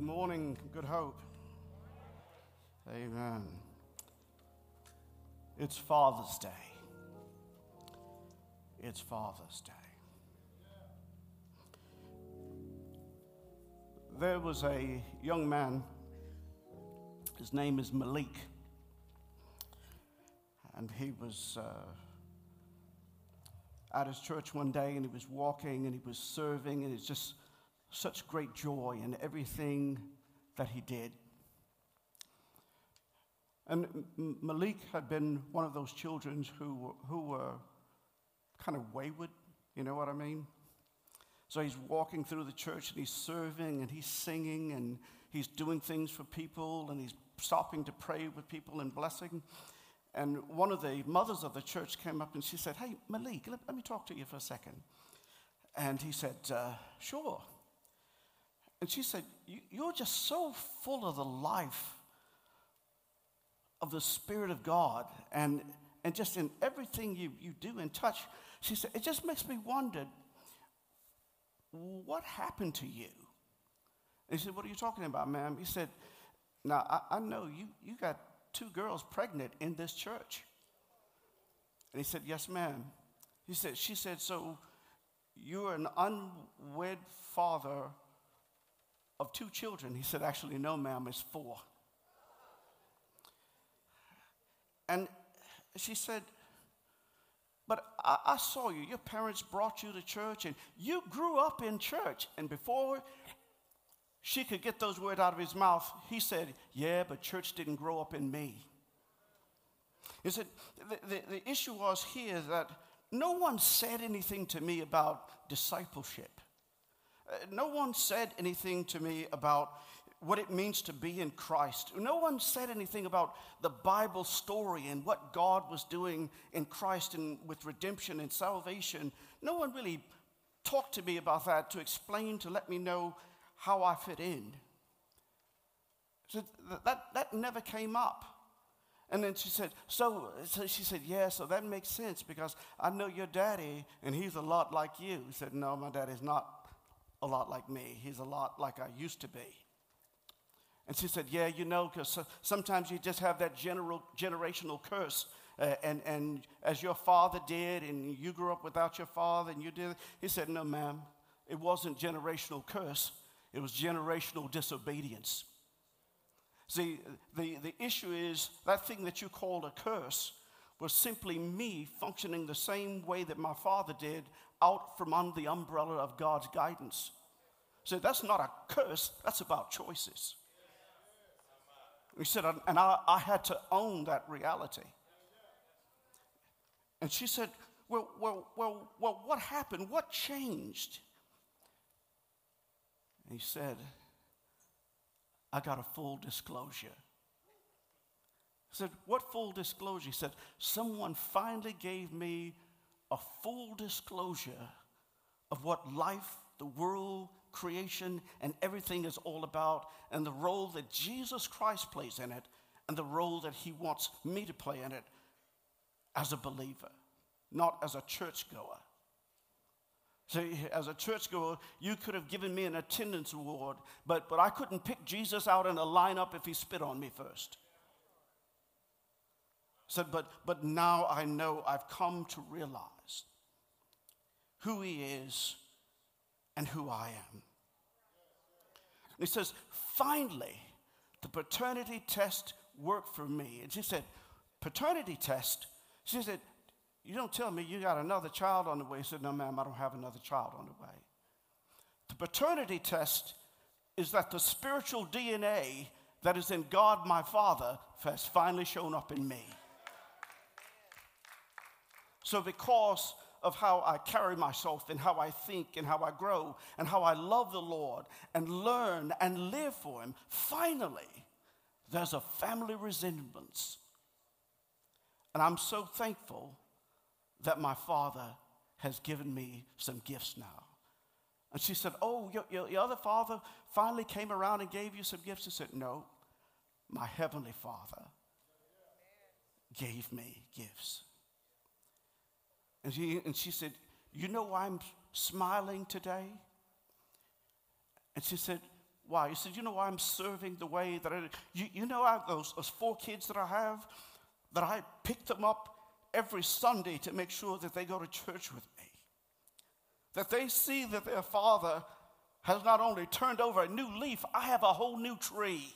morning, Good Hope. Amen. It's Father's Day. It's Father's Day. There was a young man, his name is Malik, and he was at his church one day, and he was walking, and he was serving, and it's just such great joy in everything that he did. And Malik had been one of those children who were kind of wayward, you know what I mean? So he's walking through the church, and he's serving, and he's singing, and he's doing things for people, and he's stopping to pray with people and blessing. And one of the mothers of the church came up, and she said, "Hey, Malik, let me talk to you for a second." And he said, "Sure." And she said, "You're just so full of the life of the Spirit of God, and just in everything you do and touch." She said, "It just makes me wonder, what happened to you?" And he said, "What are you talking about, ma'am?" He said, "Now, I know you got 2 girls pregnant in this church." And he said, "Yes, ma'am." She said, "So you're an unwed father of 2 children?" He said, "Actually, no, ma'am, it's 4. And she said, "But I saw you. Your parents brought you to church, and you grew up in church." And before she could get those words out of his mouth, he said, "Yeah, but church didn't grow up in me." He said, the issue was here that no one said anything to me about discipleship. No one said anything to me about what it means to be in Christ. No one said anything about the Bible story and what God was doing in Christ and with redemption and salvation. No one really talked to me about that to explain, to let me know how I fit in. So that never came up. And then she said, so she said, "Yeah, so that makes sense because I know your daddy and he's a lot like you." He said, "No, my daddy's not a lot like me. He's a lot like I used to be." And she said, "Yeah, because sometimes you just have that generational curse. And as your father did, and you grew up without your father, and you did." He said, "No, ma'am, it wasn't generational curse. It was generational disobedience." See, the issue is that thing that you called a curse was simply me functioning the same way that my father did out from under the umbrella of God's guidance. So that's not a curse, that's about choices. He said, and I had to own that reality. And she said, well, what happened? What changed? And he said, "I got a full disclosure." I said, "What full disclosure?" He said, "Someone finally gave me a full disclosure of what life, the world, creation, and everything is all about, and the role that Jesus Christ plays in it, and the role that he wants me to play in it as a believer, not as a churchgoer." So as a churchgoer, you could have given me an attendance award, but I couldn't pick Jesus out in a lineup if he spit on me first. Said, but now I know, I've come to realize who he is and who I am. And he says, finally, the paternity test worked for me. And she said, "Paternity test?" She said, "You don't tell me you got another child on the way." He said, "No, ma'am, I don't have another child on the way." The paternity test is that the spiritual DNA that is in God, my Father, has finally shown up in me. So because of how I carry myself and how I think and how I grow and how I love the Lord and learn and live for him, finally, there's a family resemblance. And I'm so thankful that my Father has given me some gifts now. And she said, "Oh, your other father finally came around and gave you some gifts?" I said, "No, my Heavenly Father gave me gifts." And she said, "You know why I'm smiling today?" And she said, Why? He said, you know why I'm serving the way that you know those 4 kids that I have, that I pick them up every Sunday to make sure that they go to church with me. That they see that their father has not only turned over a new leaf, I have a whole new tree.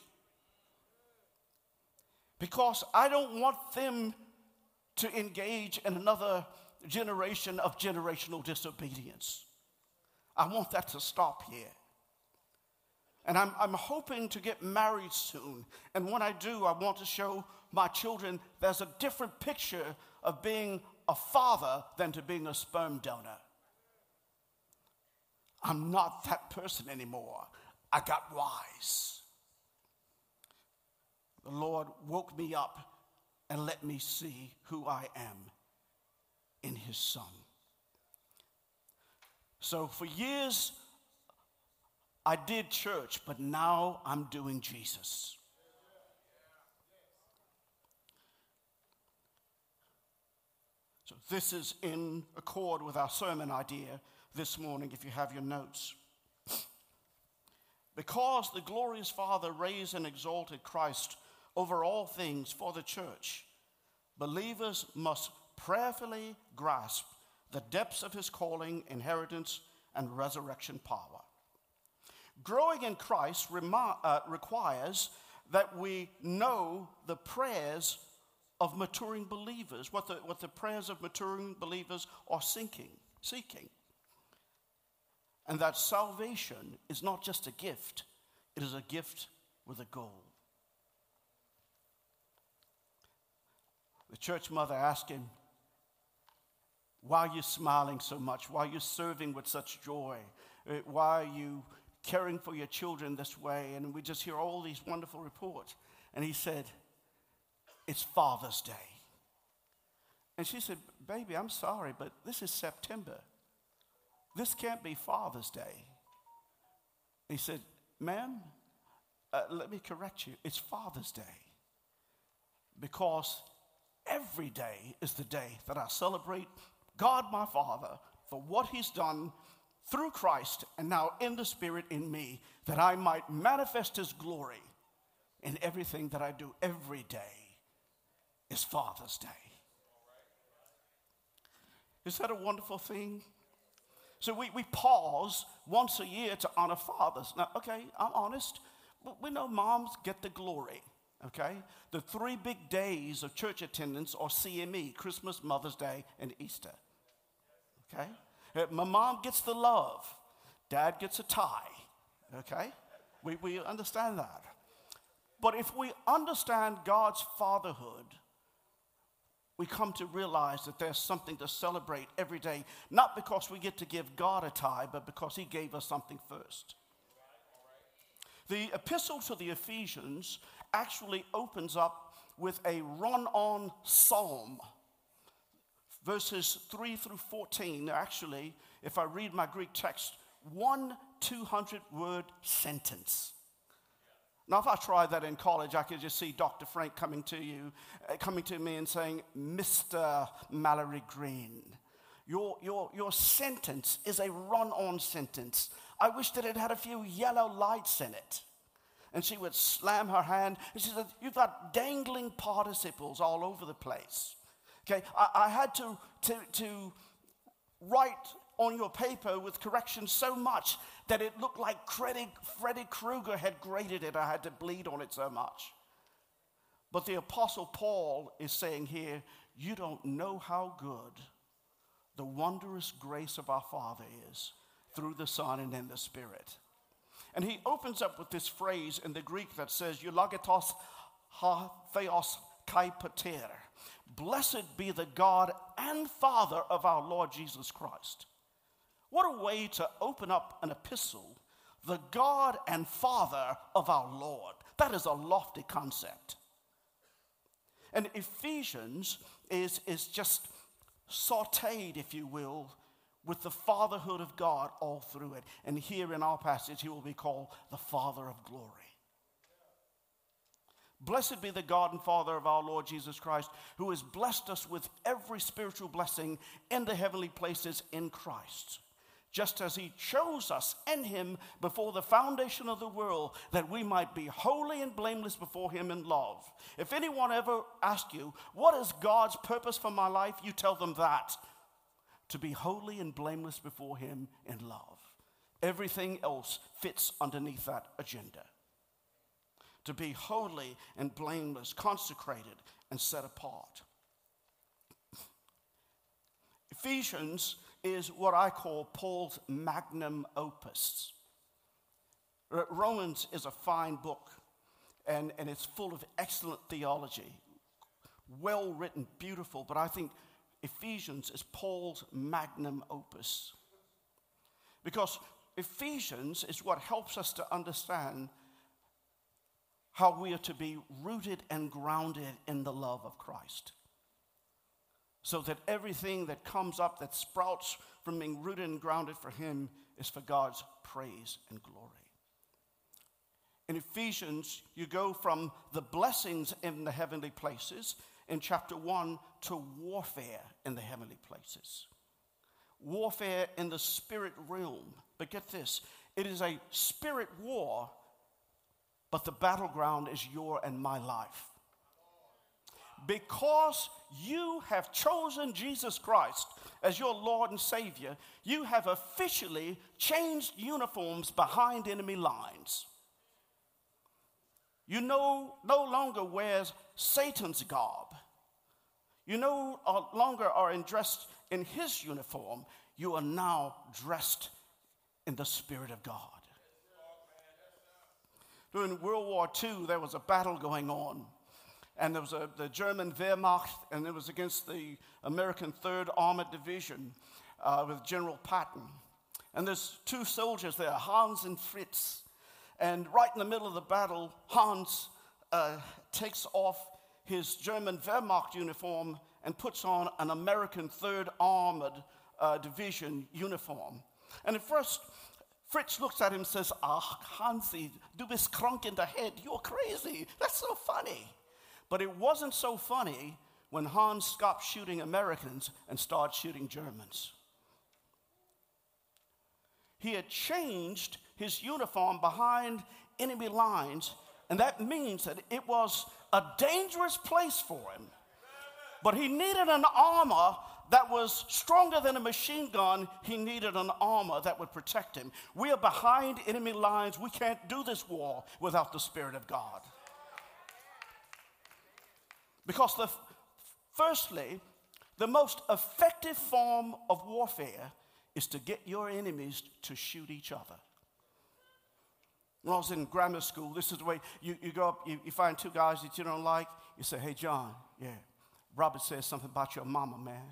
Because I don't want them to engage in another generation of generational disobedience. I want that to stop here. And I'm hoping to get married soon. And when I do, I want to show my children there's a different picture of being a father than to being a sperm donor. I'm not that person anymore. I got wise. The Lord woke me up and let me see who I am in his Son. So for years, I did church, but now I'm doing Jesus. So this is in accord with our sermon idea this morning, if you have your notes. Because the glorious Father raised and exalted Christ over all things for the church, believers must prayerfully grasp the depths of his calling, inheritance, and resurrection power. Growing in Christ requires that we know the prayers of maturing believers, what the prayers of maturing believers are seeking. And that salvation is not just a gift, it is a gift with a goal. The church mother asked him, why are you smiling so much? Why are you serving with such joy? Why are you caring for your children this way? And we just hear all these wonderful reports. And he said, it's Father's Day. And she said, baby, I'm sorry, but this is September. This can't be Father's Day. He said, ma'am, let me correct you. It's Father's Day. Because every day is the day that I celebrate God my Father for what he's done through Christ and now in the Spirit in me, that I might manifest his glory in everything that I do. Every day is Father's Day. Is that a wonderful thing? So we pause once a year to honor fathers. Now, okay, I'm honest. We know moms get the glory, okay? The 3 big days of church attendance are CME, Christmas, Mother's Day, and Easter, okay? My mom gets the love. Dad gets a tie, okay? We understand that. But if we understand God's fatherhood, we come to realize that there's something to celebrate every day, not because we get to give God a tie, but because he gave us something first. The epistle to the Ephesians actually opens up with a run-on psalm. Verses 3 through 14, actually, if I read my Greek text, 1 200-word sentence. Now, if I tried that in college, I could just see Dr. Frank coming to me and saying, Mr. Mallory Green, your sentence is a run-on sentence. I wish that it had a few yellow lights in it. And she would slam her hand, and she said, you've got dangling participles all over the place. Okay, I had to write on your paper with corrections so much that it looked like Freddy Krueger had graded it. I had to bleed on it so much. But the Apostle Paul is saying here, you don't know how good the wondrous grace of our Father is through the Son and in the Spirit. And he opens up with this phrase in the Greek that says, eulogetos ha theos kai pater. Blessed be the God and Father of our Lord Jesus Christ. What a way to open up an epistle, the God and Father of our Lord. That is a lofty concept. And Ephesians is just sauteed, if you will, with the fatherhood of God all through it. And here in our passage, he will be called the Father of glory. Blessed be the God and Father of our Lord Jesus Christ, who has blessed us with every spiritual blessing in the heavenly places in Christ, just as he chose us in him before the foundation of the world, that we might be holy and blameless before him in love. If anyone ever asks you, what is God's purpose for my life? You tell them that. To be holy and blameless before him in love. Everything else fits underneath that agenda. To be holy and blameless, consecrated and set apart. Ephesians is what I call Paul's magnum opus. Romans is a fine book, and it's full of excellent theology. Well written, beautiful, but I think Ephesians is Paul's magnum opus. Because Ephesians is what helps us to understand how we are to be rooted and grounded in the love of Christ. So that everything that comes up, that sprouts from being rooted and grounded for him, is for God's praise and glory. In Ephesians, you go from the blessings in the heavenly places in chapter 1 to warfare in the heavenly places. Warfare in the spirit realm. But get this, it is a spirit war, but the battleground is your and my life. Because you have chosen Jesus Christ as your Lord and Savior, you have officially changed uniforms behind enemy lines. You no longer wears Satan's garb. You no longer are dressed in his uniform. You are now dressed in the Spirit of God. During World War II, there was a battle going on. And there was the German Wehrmacht, and it was against the American 3rd Armored Division with General Patton. And there's two soldiers there, Hans and Fritz. And right in the middle of the battle, Hans takes off his German Wehrmacht uniform and puts on an American 3rd Armored Division uniform. And at first, Fritz looks at him and says, Hansi, du bist krank in the head. You're crazy. That's so funny. But it wasn't so funny when Hans stopped shooting Americans and started shooting Germans. He had changed his uniform behind enemy lines, and that means that it was a dangerous place for him. But he needed an armor that was stronger than a machine gun. He needed an armor that would protect him. We are behind enemy lines. We can't do this war without the Spirit of God. Because firstly, the most effective form of warfare is to get your enemies to shoot each other. When I was in grammar school, this is the way you go up, you find two guys that you don't like, you say, hey, John, yeah, Robert says something about your mama, man.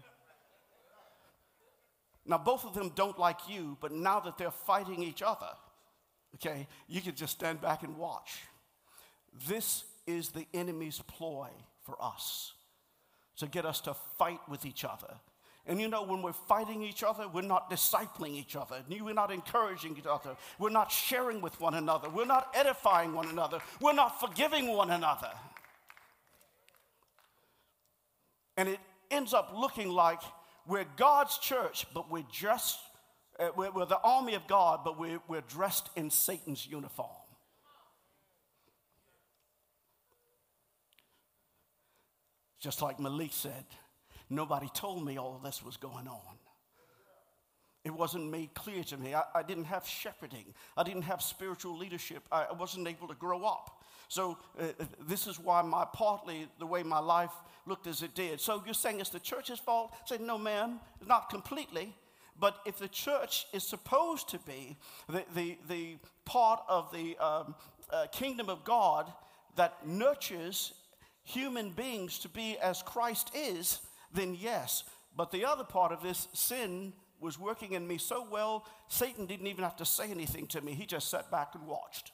Now, both of them don't like you, but now that they're fighting each other, okay, you can just stand back and watch. This is the enemy's ploy for us, to get us to fight with each other. And you know, when we're fighting each other, we're not discipling each other. We're not encouraging each other. We're not sharing with one another. We're not edifying one another. We're not forgiving one another. And it ends up looking like we're God's church, but we're the army of God, but we're dressed in Satan's uniform. Just like Malik said, nobody told me all of this was going on. It wasn't made clear to me. I didn't have shepherding. I didn't have spiritual leadership. I wasn't able to grow up. So this is why partly the way my life looked as it did. So you're saying it's the church's fault? I said, no, ma'am, not completely. But if the church is supposed to be the part of the kingdom of God that nurtures human beings to be as Christ is, then yes. But the other part of this, sin was working in me so well, Satan didn't even have to say anything to me. He just sat back and watched.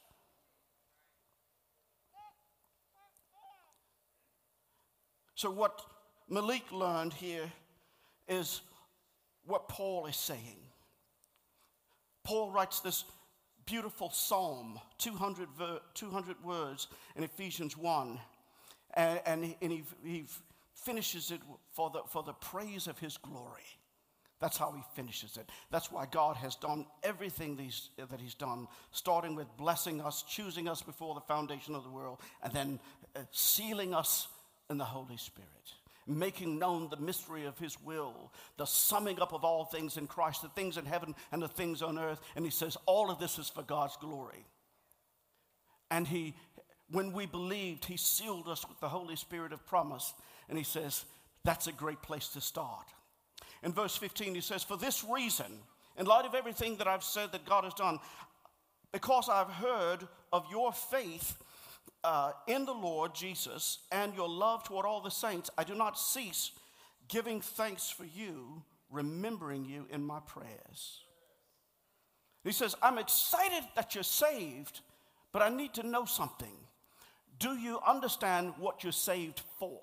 So what Malik learned here is what Paul is saying. Paul writes this beautiful psalm, 200 words in Ephesians 1. And he finishes it for the praise of his glory. That's how he finishes it. That's why God has done everything that he's done, starting with blessing us, choosing us before the foundation of the world, and then sealing us in the Holy Spirit, making known the mystery of his will, the summing up of all things in Christ, the things in heaven and the things on earth. And he says all of this is for God's glory. And when we believed, he sealed us with the Holy Spirit of promise. And he says that's a great place to start. In verse 15, he says, for this reason, in light of everything that I've said that God has done, because I've heard of your faith in the Lord Jesus and your love toward all the saints, I do not cease giving thanks for you, remembering you in my prayers. He says, I'm excited that you're saved, but I need to know something. Do you understand what you're saved for?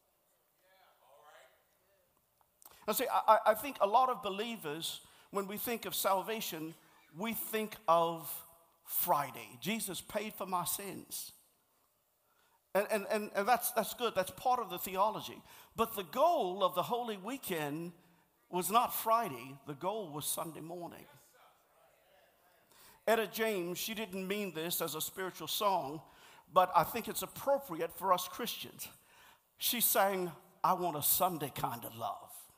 Now see, I think a lot of believers, when we think of salvation, we think of Friday. Jesus paid for my sins. And that's good. That's part of the theology. But the goal of the Holy Weekend was not Friday. The goal was Sunday morning. Etta James, she didn't mean this as a spiritual song, but I think it's appropriate for us Christians. She sang, I want a Sunday kind of love.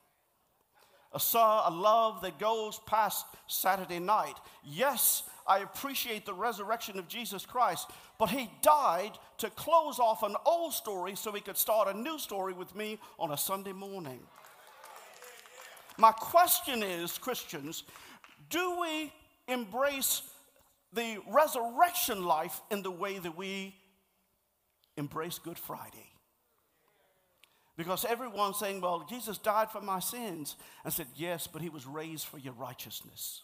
A love that goes past Saturday night. Yes, I appreciate the resurrection of Jesus Christ, but he died to close off an old story so he could start a new story with me on a Sunday morning. My question is, Christians, do we embrace the resurrection life in the way that we embrace Good Friday? Because everyone's saying, well, Jesus died for my sins. I said, yes, but he was raised for your righteousness.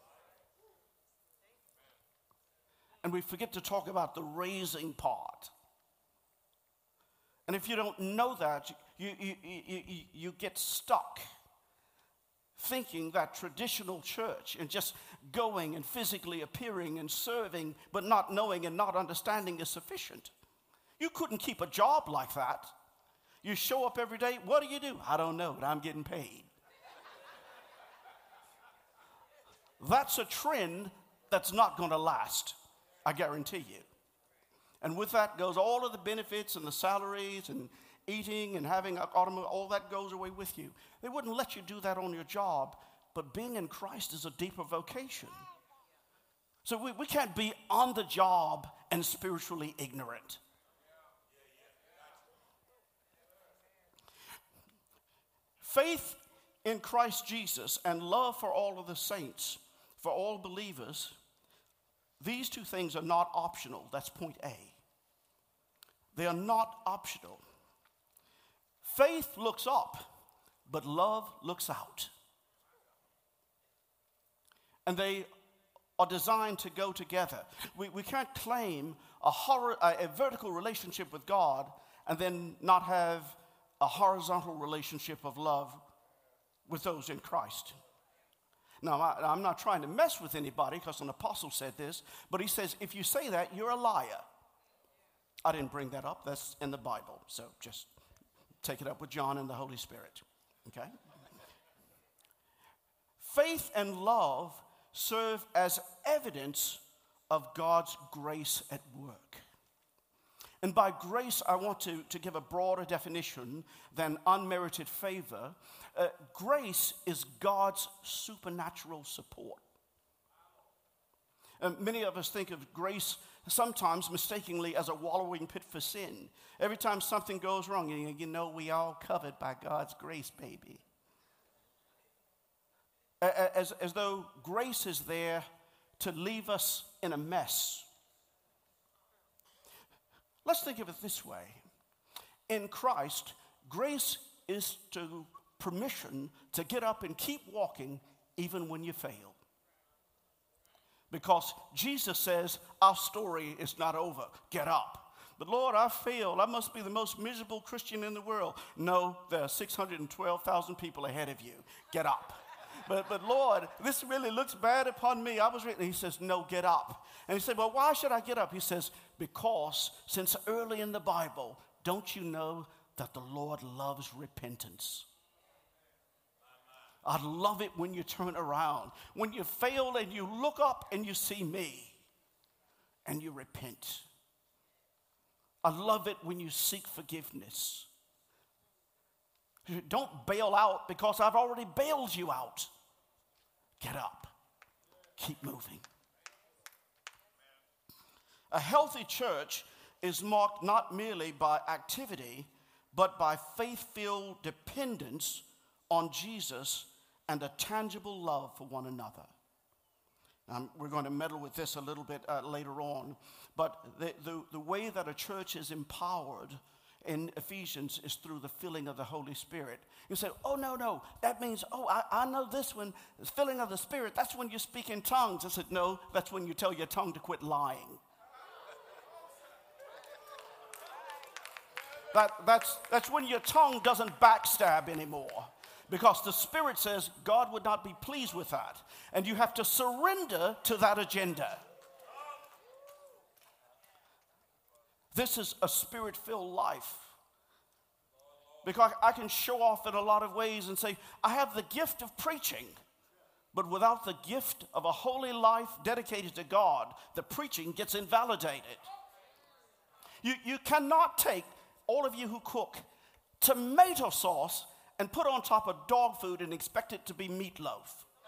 And we forget to talk about the raising part. And if you don't know that, you get stuck thinking that traditional church and just going and physically appearing and serving, but not knowing and not understanding is sufficient. You couldn't keep a job like that. You show up every day. What do? I don't know, but I'm getting paid. That's a trend that's not going to last, I guarantee you. And with that goes all of the benefits and the salaries and eating and having an automobile, all that goes away with you. They wouldn't let you do that on your job, but being in Christ is a deeper vocation. So we can't be on the job and spiritually ignorant. Faith in Christ Jesus and love for all of the saints, for all believers, these two things are not optional. That's point A. They are not optional. Faith looks up, but love looks out. And they are designed to go together. We can't claim a vertical relationship with God and then not have a horizontal relationship of love with those in Christ. Now, I'm not trying to mess with anybody because an apostle said this, but he says, if you say that, you're a liar. I didn't bring that up. That's in the Bible. So just take it up with John and the Holy Spirit. Okay? Faith and love serve as evidence of God's grace at work. And by grace, I want to give a broader definition than unmerited favor. Grace is God's supernatural support. Many of us think of grace sometimes mistakenly as a wallowing pit for sin. Every time something goes wrong, you know we all covered by God's grace, baby. As though grace is there to leave us in a mess. Let's think of it this way. In Christ, grace is to permission to get up and keep walking even when you fail. Because Jesus says, our story is not over. Get up. But Lord, I failed. I must be the most miserable Christian in the world. No, there are 612,000 people ahead of you. Get up. But Lord, this really looks bad upon me. He says, no, get up. And he said, well, why should I get up? He says, because since early in the Bible, don't you know that the Lord loves repentance? I love it when you turn around, when you fail and you look up and you see me and you repent. I love it when you seek forgiveness. Don't bail out because I've already bailed you out. Get up. Keep moving. A healthy church is marked not merely by activity, but by faith-filled dependence on Jesus and a tangible love for one another. We're going to meddle with this a little bit later on, but the way that a church is empowered in Ephesians is through the filling of the Holy Spirit. You say, oh, no, that means, I know this one, the filling of the Spirit, that's when you speak in tongues. I said, no, that's when you tell your tongue to quit lying. That's when your tongue doesn't backstab anymore. Because the Spirit says God would not be pleased with that. And you have to surrender to that agenda. This is a Spirit-filled life. Because I can show off in a lot of ways and say, I have the gift of preaching. But without the gift of a holy life dedicated to God, the preaching gets invalidated. You cannot take, all of you who cook, tomato sauce and put on top of dog food and expect it to be meatloaf.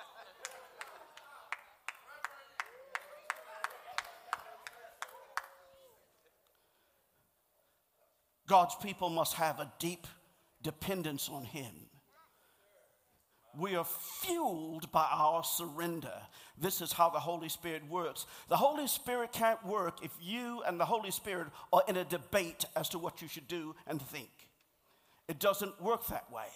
God's people must have a deep dependence on Him. We are fueled by our surrender. This is how the Holy Spirit works. The Holy Spirit can't work if you and the Holy Spirit are in a debate as to what you should do and think. It doesn't work that way.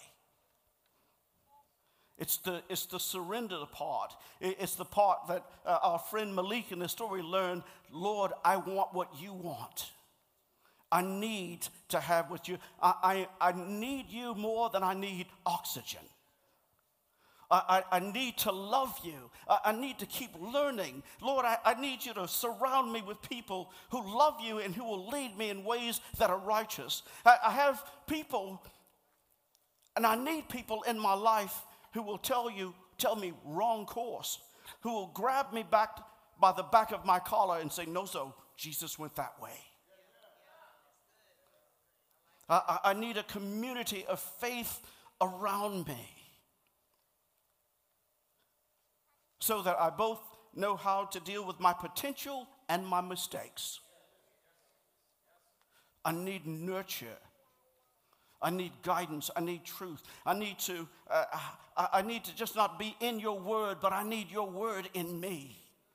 It's the surrender part. It's the part that our friend Malik in the story learned, Lord, I want what you want. I need to have what you, I need you more than I need oxygen. I need to love you. I need to keep learning. Lord, I need you to surround me with people who love you and who will lead me in ways that are righteous. I have people, and I need people in my life who will tell me wrong course, who will grab me back by the back of my collar and say, no, so Jesus went that way. I need a community of faith around me so that I both know how to deal with my potential and my mistakes. I need nurture. I need guidance. I need truth. I need to just not be in your word, but I need your word in me.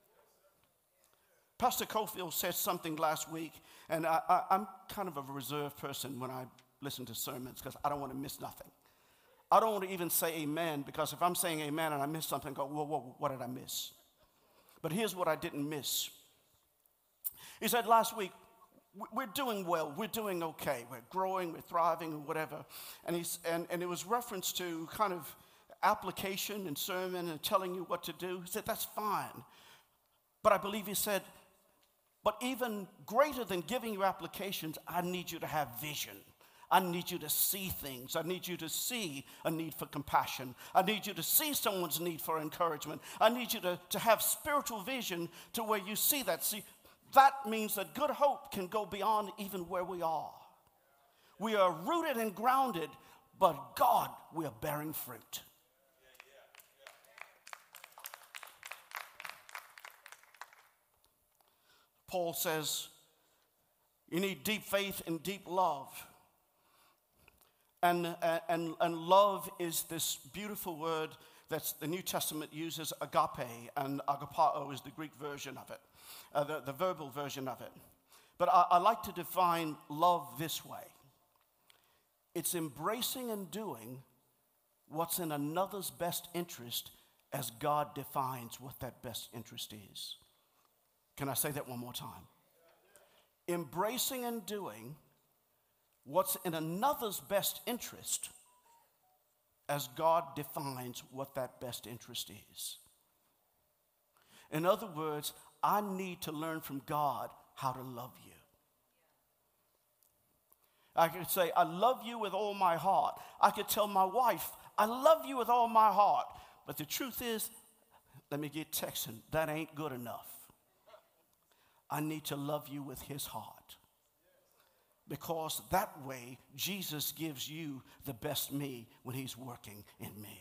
Pastor Cofield said something last week, and I'm kind of a reserved person when I listen to sermons because I don't want to miss nothing. I don't want to even say amen, because if I'm saying amen and I miss something, I go, whoa, what did I miss? But here's what I didn't miss. He said last week, we're doing well, we're doing okay, we're growing, we're thriving, or whatever. And it was reference to kind of application and sermon and telling you what to do. He said, that's fine. But I believe he said, but even greater than giving you applications, I need you to have vision. I need you to see things. I need you to see a need for compassion. I need you to see someone's need for encouragement. I need you to have spiritual vision to where you see that. See, that means that Good Hope can go beyond even where we are. We are rooted and grounded, but God, we are bearing fruit. Paul says, you need deep faith and deep love. And love is this beautiful word that the New Testament uses, agape, and agapao is the Greek version of it, the verbal version of it. But I like to define love this way. It's embracing and doing what's in another's best interest as God defines what that best interest is. Can I say that one more time? Embracing and doing what's in another's best interest as God defines what that best interest is. In other words, I need to learn from God how to love you. I could say, I love you with all my heart. I could tell my wife, I love you with all my heart. But the truth is, let me get Texan, that ain't good enough. I need to love you with his heart. Because that way, Jesus gives you the best me when he's working in me.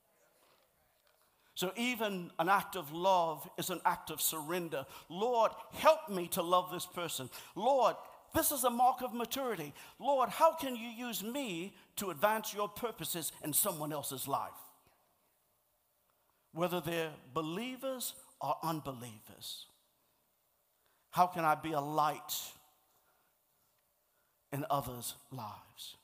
So even an act of love is an act of surrender. Lord, help me to love this person. Lord, this is a mark of maturity. Lord, how can you use me to advance your purposes in someone else's life? Whether they're believers or unbelievers. How can I be a light in others' lives?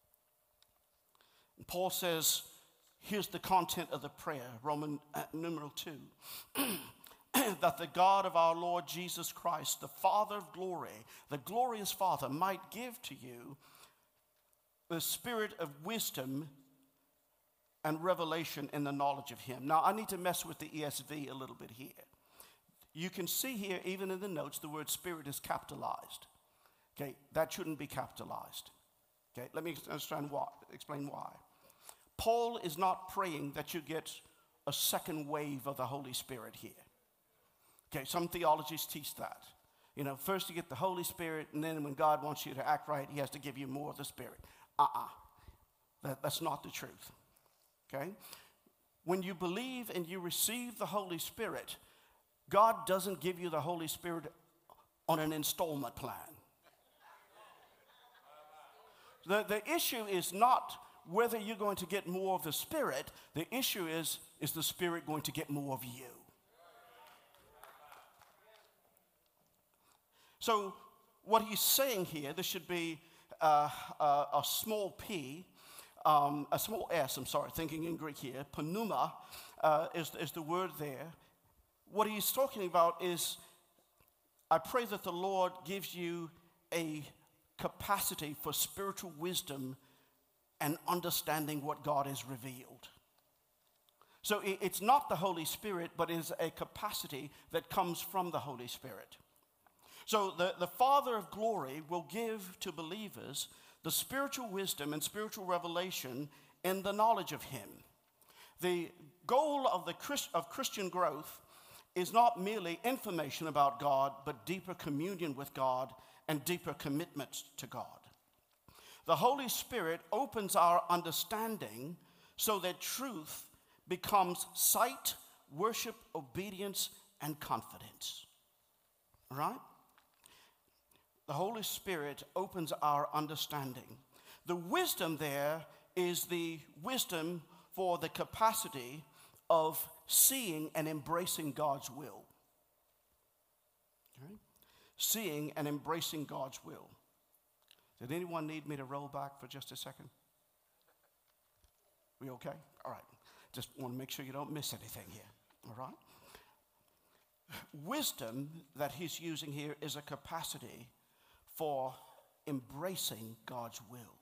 And Paul says, here's the content of the prayer, Roman numeral 2. That the God of our Lord Jesus Christ, the Father of glory, the glorious Father, might give to you the spirit of wisdom and revelation in the knowledge of him. Now, I need to mess with the ESV a little bit here. You can see here, even in the notes, the word spirit is capitalized. Okay, that shouldn't be capitalized. Okay, let me explain why. Paul is not praying that you get a second wave of the Holy Spirit here. Okay, some theologies teach that. You know, first you get the Holy Spirit, and then when God wants you to act right, he has to give you more of the Spirit. That's not the truth. Okay? When you believe and you receive the Holy Spirit, God doesn't give you the Holy Spirit on an installment plan. The issue is not whether you're going to get more of the Spirit. The issue is the Spirit going to get more of you? So what he's saying here, there should be a small p, a small s, thinking in Greek here. Pneuma is the word there. What he's talking about is, I pray that the Lord gives you a capacity for spiritual wisdom and understanding what God has revealed. So it's not the Holy Spirit, but is a capacity that comes from the Holy Spirit. So the Father of glory will give to believers the spiritual wisdom and spiritual revelation in the knowledge of him. The goal of Christian growth is not merely information about God, but deeper communion with God and deeper commitment to God. The Holy Spirit opens our understanding so that truth becomes sight, worship, obedience, and confidence. All right? The Holy Spirit opens our understanding. The wisdom there is the wisdom for the capacity of seeing and embracing God's will. Okay? Seeing and embracing God's will. Did anyone need me to roll back for just a second? We okay? All right. Just want to make sure you don't miss anything here. All right? Wisdom that he's using here is a capacity for embracing God's will.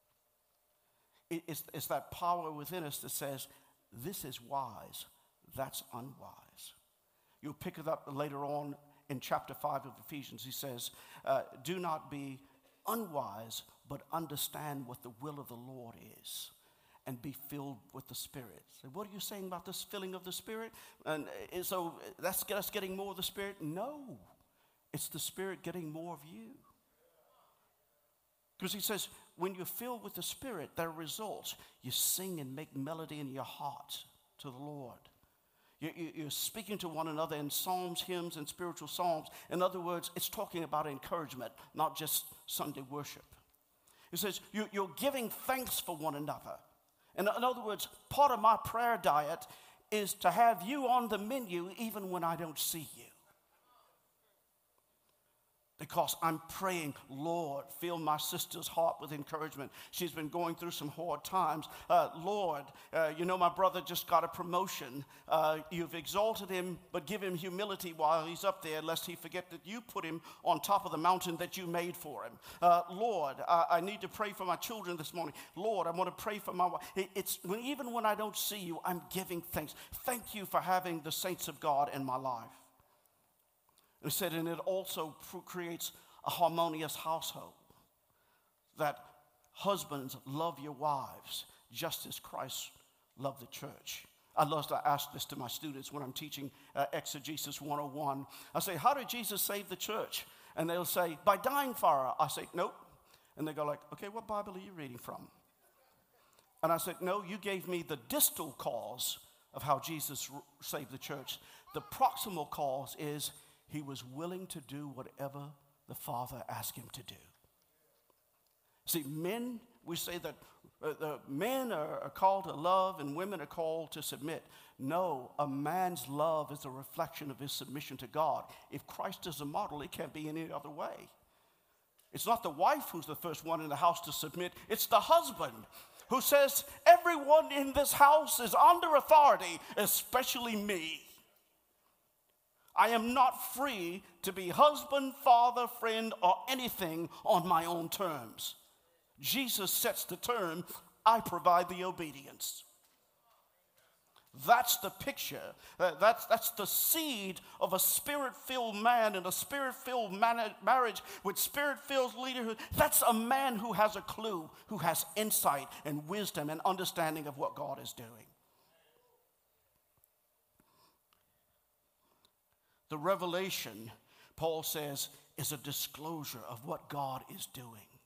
It's that power within us that says, this is wise, that's unwise. You'll pick it up later on in chapter 5 of Ephesians. He says, do not be unwise, but understand what the will of the Lord is, and be filled with the Spirit. So what are you saying about this filling of the Spirit? And so that's us getting more of the Spirit? No, it's the Spirit getting more of you. Because he says, when you're filled with the Spirit, there are results. You sing and make melody in your heart to the Lord. You're speaking to one another in psalms, hymns, and spiritual songs. In other words, it's talking about encouragement, not just Sunday worship. It says, you're giving thanks for one another. And in other words, part of my prayer diet is to have you on the menu even when I don't see you. Because I'm praying, Lord, fill my sister's heart with encouragement. She's been going through some hard times. Lord, my brother just got a promotion. You've exalted him, but give him humility while he's up there, lest he forget that you put him on top of the mountain that you made for him. Lord, I need to pray for my children this morning. Lord, I want to pray for my wife. Even when I don't see you, I'm giving thanks. Thank you for having the saints of God in my life. It said, and it also creates a harmonious household. That husbands love your wives just as Christ love the church. I love to ask this to my students when I'm teaching Exegesis 101. I say, how did Jesus save the church? And they'll say, by dying for her. I say, nope. And they go like, okay, what Bible are you reading from? And I said, no, you gave me the distal cause of how Jesus saved the church. The proximal cause is he was willing to do whatever the Father asked him to do. See, men, we say that the men are called to love and women are called to submit. No, a man's love is a reflection of his submission to God. If Christ is a model, it can't be any other way. It's not the wife who's the first one in the house to submit. It's the husband who says, everyone in this house is under authority, especially me. I am not free to be husband, father, friend, or anything on my own terms. Jesus sets the term, I provide the obedience. That's the picture. That's the seed of a spirit-filled man and a spirit-filled marriage with spirit-filled leaderhood. That's a man who has a clue, who has insight and wisdom and understanding of what God is doing. The revelation, Paul says, is a disclosure of what God is doing.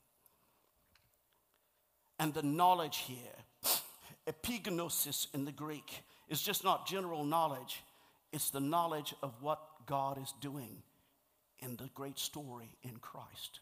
And the knowledge here, epignosis in the Greek, is just not general knowledge. It's the knowledge of what God is doing in the great story in Christ.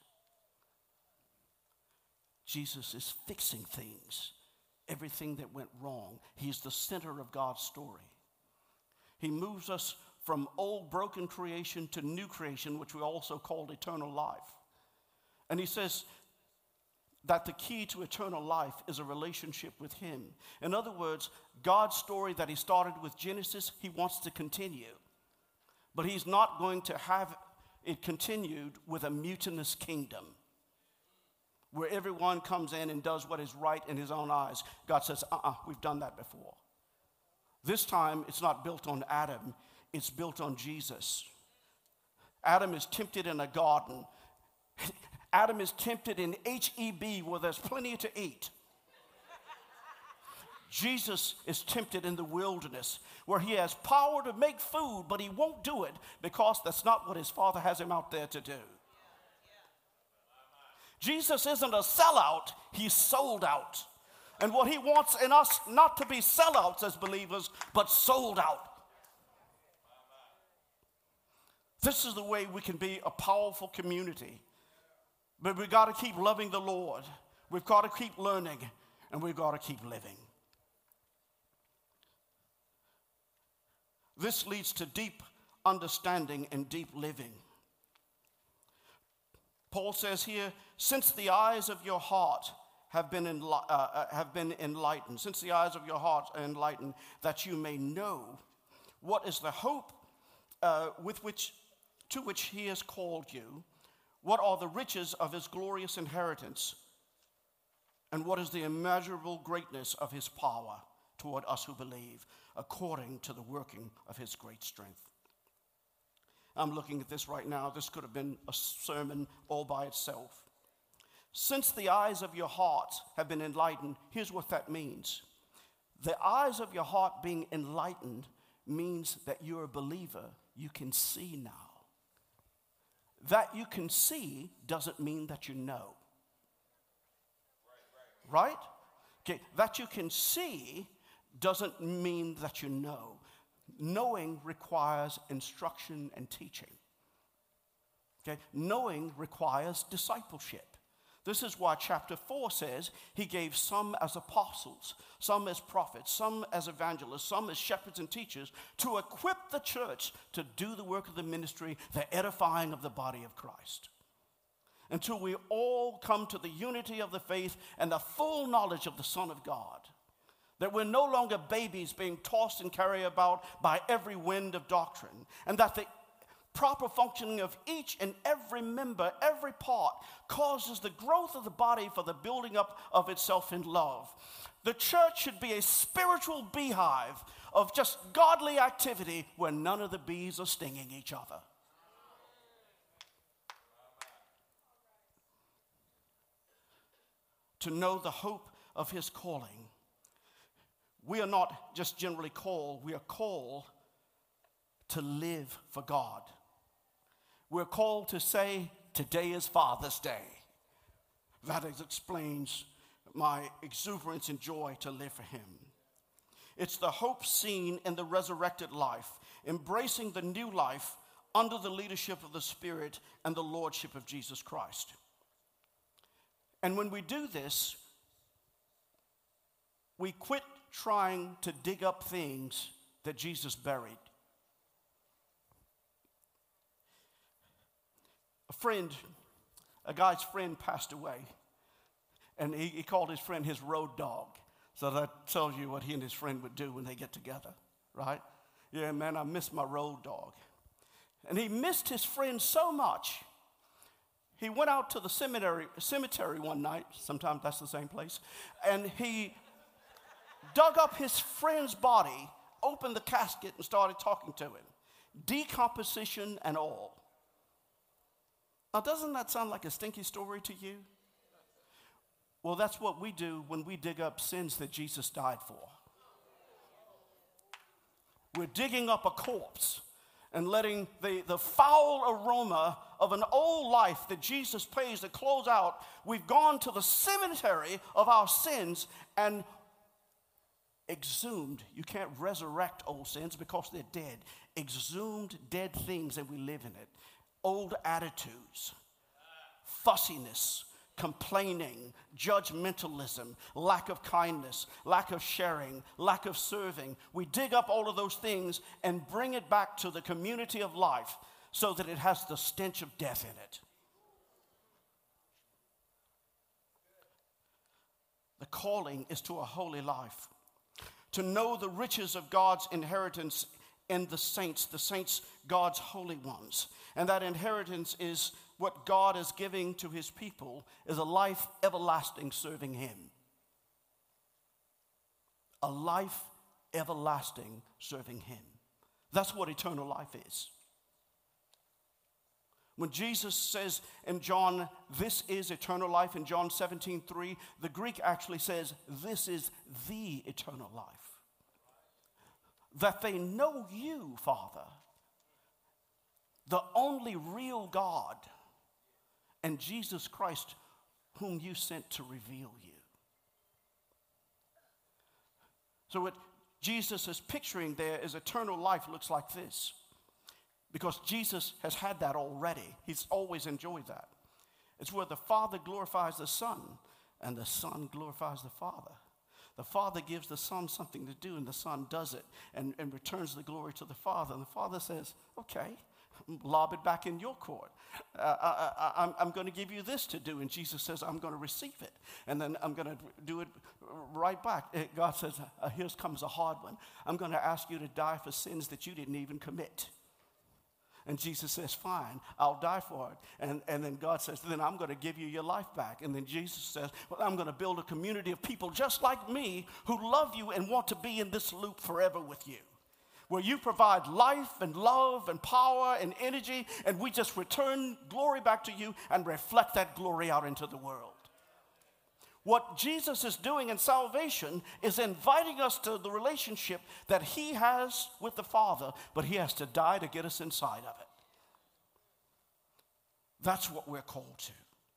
Jesus is fixing things, everything that went wrong. He's the center of God's story. He moves us from old broken creation to new creation, which we also call eternal life. And he says that the key to eternal life is a relationship with him. In other words, God's story that he started with Genesis, he wants to continue. But he's not going to have it continued with a mutinous kingdom where everyone comes in and does what is right in his own eyes. God says, we've done that before. This time, it's not built on Adam, it's built on Jesus. Adam is tempted in a garden. Adam is tempted in H-E-B where there's plenty to eat. Jesus is tempted in the wilderness where he has power to make food, but he won't do it because that's not what his Father has him out there to do. Jesus isn't a sellout, he's sold out. And what he wants in us not to be sellouts as believers, but sold out. This is the way we can be a powerful community. But we've got to keep loving the Lord. We've got to keep learning. And we've got to keep living. This leads to deep understanding and deep living. Paul says here, since the eyes of your heart have been enlightened, since the eyes of your heart are enlightened, that you may know what is the hope to which he has called you, what are the riches of his glorious inheritance, and what is the immeasurable greatness of his power toward us who believe, according to the working of his great strength. I'm looking at this right now. This could have been a sermon all by itself. Since the eyes of your heart have been enlightened, here's what that means. The eyes of your heart being enlightened means that you're a believer. You can see now. That you can see doesn't mean that you know. Right? Okay, that you can see doesn't mean that you know. Knowing requires instruction and teaching. Okay? Knowing requires discipleship. This is why chapter 4 says he gave some as apostles, some as prophets, some as evangelists, some as shepherds and teachers to equip the church to do the work of the ministry, the edifying of the body of Christ. Until we all come to the unity of the faith and the full knowledge of the Son of God. That we're no longer babies being tossed and carried about by every wind of doctrine. And that the proper functioning of each and every member, every part, causes the growth of the body for the building up of itself in love. The church should be a spiritual beehive of just godly activity where none of the bees are stinging each other. To know the hope of his calling, we are not just generally called, we are called to live for God. We're called to say, today is Father's Day. That explains my exuberance and joy to live for him. It's the hope seen in the resurrected life, embracing the new life under the leadership of the Spirit and the lordship of Jesus Christ. And when we do this, we quit trying to dig up things that Jesus buried. A guy's friend passed away, and he called his friend his road dog. So that tells you what he and his friend would do when they get together, right? Yeah, man, I miss my road dog. And he missed his friend so much, he went out to the cemetery one night, sometimes that's the same place, and he dug up his friend's body, opened the casket, and started talking to him. Decomposition and all. Now, doesn't that sound like a stinky story to you? Well, that's what we do when we dig up sins that Jesus died for. We're digging up a corpse and letting the foul aroma of an old life that Jesus pays to close out. We've gone to the cemetery of our sins and exhumed. You can't resurrect old sins because they're dead. Exhumed dead things, and we live in it. Old attitudes, fussiness, complaining, judgmentalism, lack of kindness, lack of sharing, lack of serving. We dig up all of those things and bring it back to the community of life so that it has the stench of death in it. The calling is to a holy life, to know the riches of God's inheritance in the saints, God's holy ones. And that inheritance is what God is giving to his people, is a life everlasting serving him. A life everlasting serving him. That's what eternal life is. When Jesus says in John, this is eternal life, in John 17:3, the Greek actually says, this is the eternal life. That they know you, Father, the only real God, and Jesus Christ, whom you sent to reveal you. So what Jesus is picturing there is eternal life looks like this. Because Jesus has had that already. He's always enjoyed that. It's where the Father glorifies the Son, and the Son glorifies the Father. The Father gives the Son something to do, and the Son does it and returns the glory to the Father. And the Father says, okay, lob it back in your court. I'm going to give you this to do. And Jesus says, I'm going to receive it. And then I'm going to do it right back. God says, here comes a hard one. I'm going to ask you to die for sins that you didn't even commit. And Jesus says, fine, I'll die for it. And then God says, then I'm going to give you your life back. And then Jesus says, well, I'm going to build a community of people just like me who love you and want to be in this loop forever with you, where you provide life and love and power and energy, and we just return glory back to you and reflect that glory out into the world. What Jesus is doing in salvation is inviting us to the relationship that he has with the Father, but he has to die to get us inside of it. That's what we're called to.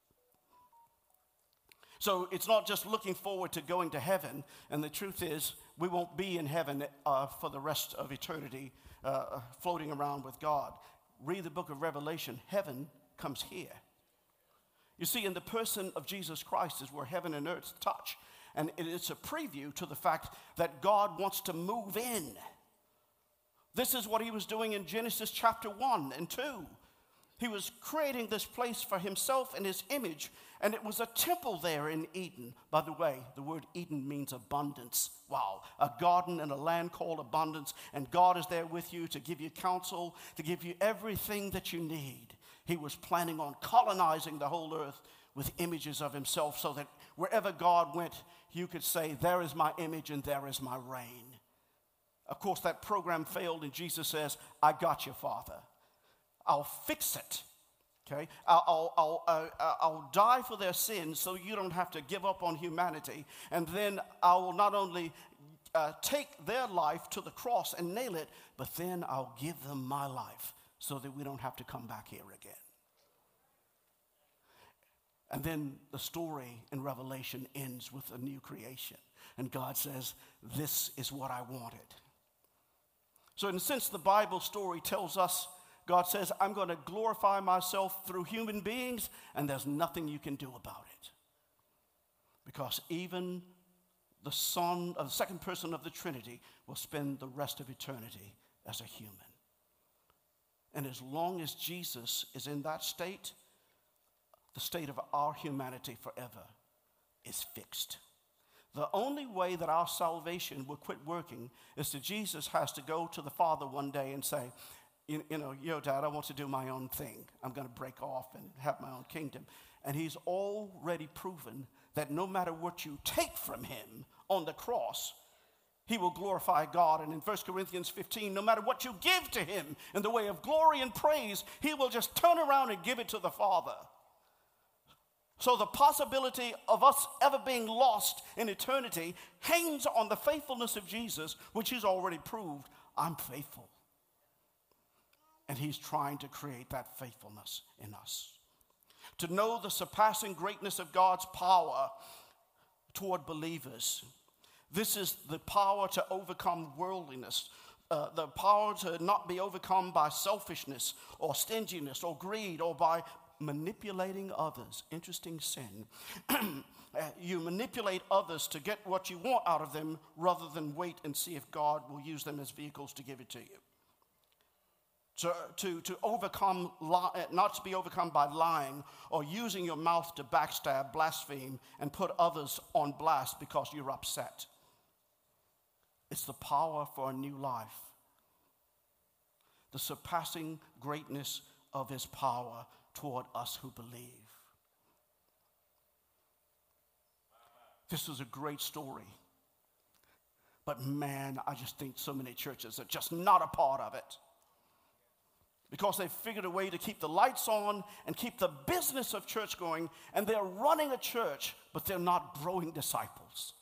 So it's not just looking forward to going to heaven, and the truth is we won't be in heaven for the rest of eternity floating around with God. Read the book of Revelation. Heaven comes here. You see, in the person of Jesus Christ is where heaven and earth touch. And it's a preview to the fact that God wants to move in. This is what he was doing in Genesis chapter 1 and 2. He was creating this place for himself in his image, and it was a temple there in Eden. By the way, the word Eden means abundance. Wow, a garden and a land called abundance, and God is there with you to give you counsel, to give you everything that you need. He was planning on colonizing the whole earth with images of himself so that wherever God went, you could say, there is my image and there is my reign. Of course, that program failed, and Jesus says, I got you, Father. I'll fix it. Okay? I'll die for their sins so you don't have to give up on humanity. And then I will not only take their life to the cross and nail it, but then I'll give them my life so that we don't have to come back here again. And then the story in Revelation ends with a new creation. And God says, this is what I wanted. So in a sense, the Bible story tells us, God says, I'm going to glorify myself through human beings, and there's nothing you can do about it. Because even the Son, the second person of the Trinity, will spend the rest of eternity as a human. And as long as Jesus is in that state, the state of our humanity forever is fixed. The only way that our salvation will quit working is that Jesus has to go to the Father one day and say, yo, Dad, I want to do my own thing. I'm going to break off and have my own kingdom. And he's already proven that no matter what you take from him on the cross, he will glorify God. And in 1 Corinthians 15, no matter what you give to him in the way of glory and praise, he will just turn around and give it to the Father. So the possibility of us ever being lost in eternity hangs on the faithfulness of Jesus, which he's already proved. I'm faithful. And he's trying to create that faithfulness in us. To know the surpassing greatness of God's power toward believers. This is the power to overcome worldliness, the power to not be overcome by selfishness or stinginess or greed or by manipulating others. Interesting sin. You manipulate others to get what you want out of them rather than wait and see if God will use them as vehicles to give it to you. To overcome, not to be overcome by lying or using your mouth to backstab, blaspheme, and put others on blast because you're upset. It's the power for a new life. The surpassing greatness of his power toward us who believe. This is a great story. But man, I just think so many churches are just not a part of it. Because they've figured a way to keep the lights on and keep the business of church going, and they're running a church, but they're not growing disciples.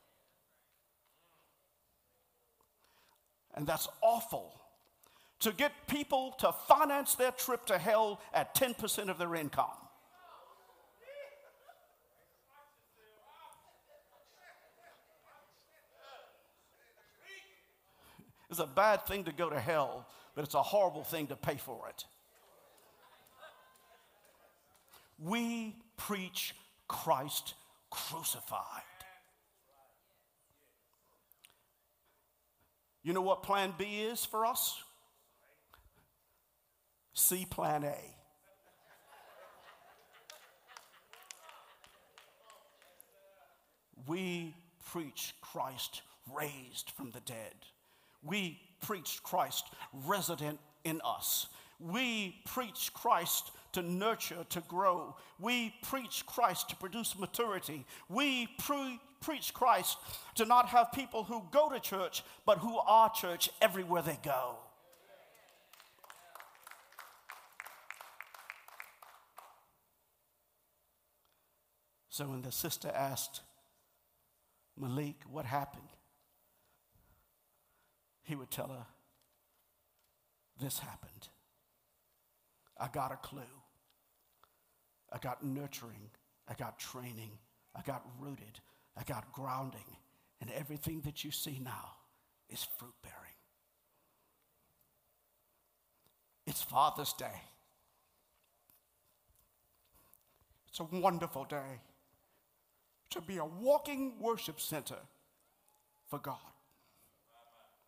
And that's awful. To get people to finance their trip to hell at 10% of their income. It's a bad thing to go to hell, but it's a horrible thing to pay for it. We preach Christ crucified. You know what plan B is for us? See plan A. We preach Christ raised from the dead. We preach Christ resident in us. We preach Christ to nurture, to grow. We preach Christ to produce maturity. We preach Christ to not have people who go to church, but who are church everywhere they go. So when the sister asked Malik what happened, he would tell her, this happened. I got a clue. I got nurturing. I got training. I got rooted. I got grounding. And everything that you see now is fruit bearing. It's Father's Day. It's a wonderful day to be a walking worship center for God.